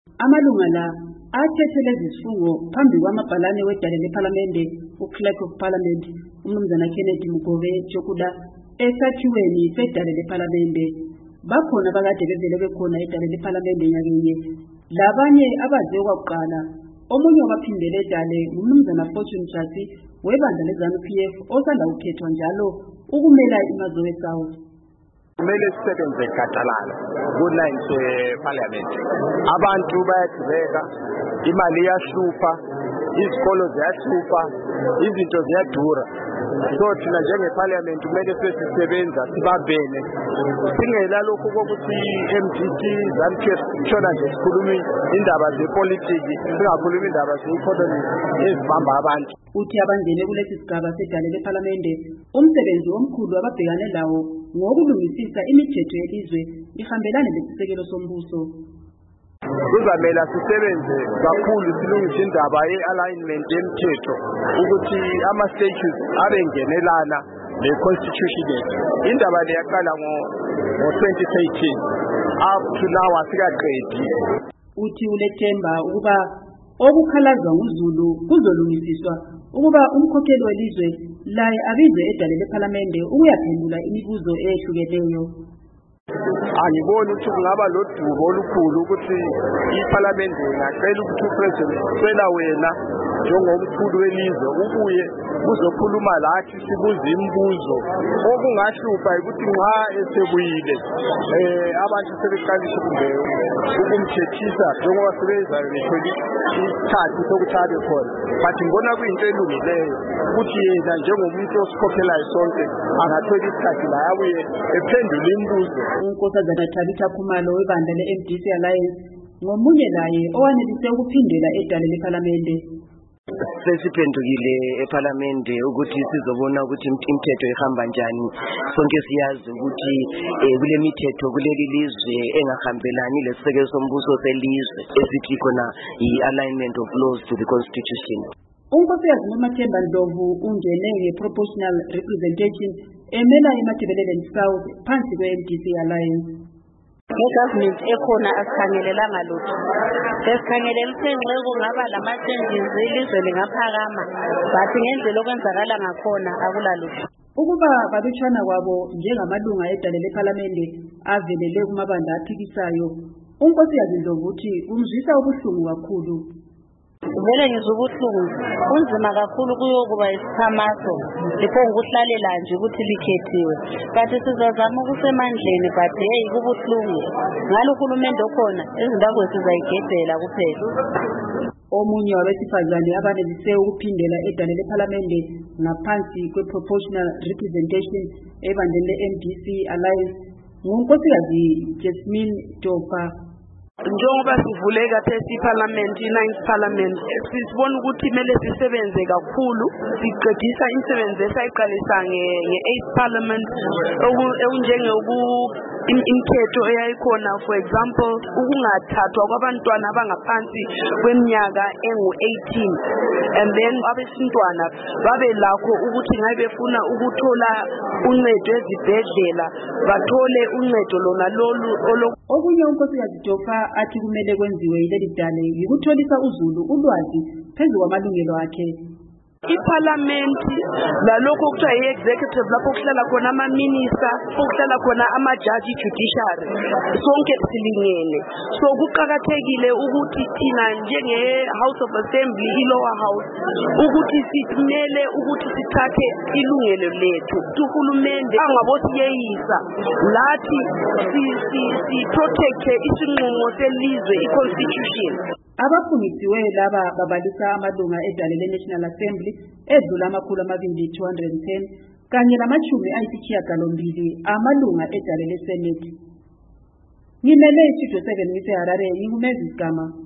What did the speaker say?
Amalunga la athethele izifungo phambi kwamabhalane wedale lePhalamende uClerk of Parliament uMnumzana Kennedy Mugove Jokuda esakhiweni sedale lePhalamende. Bakhona bakade bevele bekhona edale lePhalamende nyakenye. Labanye abaze kwakuqala omunye wabaphindele edale uMnumzana Fortune Jasi webandla leZANU-PF osanda ukhethwa njalo ukumela iMazowe South. Kumele sisebenze gadalala ku-line seParliament. Abantu bayadubeka, imali iyahlupha, izikolo ziyahlupha, izinto ziyadura. So thina njengeParliament kumele sisebenza sibambene. Singela lokhu kokuthi MDC ZANU-PF shona nje sikhuluma indaba zepolitiki, singakhuluma indaba ze-economy ezibamba abantu. Uthi abangene kulesi sigaba sedale lePhalamende umsebenzi omkhulu ababhekane lawo ngokulungisisa imithetho yelizwe ihambelane lesisekelo sombuso. Kuzamela sisebenze kakhulu silungise indaba ye-alignment yemithetho ukuthi ama-statutes abengenelana ne-constitution yethu. Indaba le yaqala ngo-2013 up to now asikaqedi. Uthi ulethemba ukuba okukhalazwa nguZulu kuzolungisiswa ukuba umkhokheli welizwe laye abize edale lePhalamende ukuyaphendula imibuzo ehlukeneyo. Angiboni ukuthi kungaba lodubo olukhulu ukuthi iPhalamende ingacela ukuthi uPresident ucela wena njengomkhulu welizwe ubuye uzokhuluma lathi sibuze imibuzo. Okungahlupha ukuthi nxa esebuyile abantu sebeqalishe kumbe ukumthethisa njengoba sebeyizana bethole isikhathi sokuthi abe khona. But ngibona kuyinto elungileyo ukuthi yena njengomuntu osikhokhelayo sonke angathola isikhathi la abuye ephendule imibuzo. uNkosazana Tabitha Khumalo webandla le-MDC Alliance ngomunye naye owanelise ukuphindela edale lePhalamende. Sesiphendukile ePhalamende ukuthi sizobona ukuthi imithetho ihamba njani. Sonke siyazi ukuthi kule mithetho kuleli lizwe engahambelani lesisekelo sombuso selizwe esithi khona i-alignment of laws to the constitution. uNkosikazi Nomathemba Ndlovu ungene nge-proportional representation emela iMatabeleland South phansi kwe-MDC Alliance. Government ekhona asikhangelelanga lutho. Sesikhangelela ukuthi kungaba lama-changes ilizwe lingaphakama, but ngendlela okwenzakala ngakhona akulalutho. Ukuba babetshana kwabo njengamalunga edale lePhalamende avelele kumabandla aphikisayo, uNkosikazi Ndlovu uthi kumzwisa ubuhlungu kakhulu. Vele ngizwa ubuhlungu kunzima kakhulu kuyokuba isikhamaso lapho ngokuhlalela nje ukuthi likhethiwe, but sizazama ukusemandleni, but hey kubuhlungu ngalo uhulumende okhona izimbabwe sizayigedela kuphela. Omunye wabesifazane abanelise ukuphindela edale lePhalamende ngaphansi kwe-proportional representation ebandleni le-MDC Alliance nguNkosikazi Jasmine Tofa. Njengoba sivule kathesi iParliament, i-9th Parliament, sisibona ukuthi kumele sisebenze kakhulu siqedisa imisebenzi esayiqalisa nge-8th Parliament imithetho eyayikhona, for example ukungathathwa kwabantwana abangaphansi kweminyaka engu-18, and then abesintwana babe lakho ukuthi ngabe befuna ukuthola uncedo ezibhedlela bathole uncedo lona lolu. Okunye uNkosikazi Tofa athi kumele kwenziwe yileli dale yikutholisa uZulu ulwazi phezu kwamalungelo akhe. iParliament lalokho kuthiwa yi-executive lapho kuhlala khona ama-minister, kuhlala khona ama-judge, judiciary, sonke silingene. So kuqakathekile ukuthi thina njenge-House of Assembly, i-lower house, ukuthi simele ukuthi sithathe ilungelo lethu. Uhulumende angabosiyeyisa lathi si-protecte isinqumo selizwe, i-constitution. Abafundisiwe laba babalisa amalunga edale le-National Assembly edlula 210 kanye nama-80 amalunga edale le-Senate. Ngimele iStudio 7 ngise Harare, ngingumezi Sigama.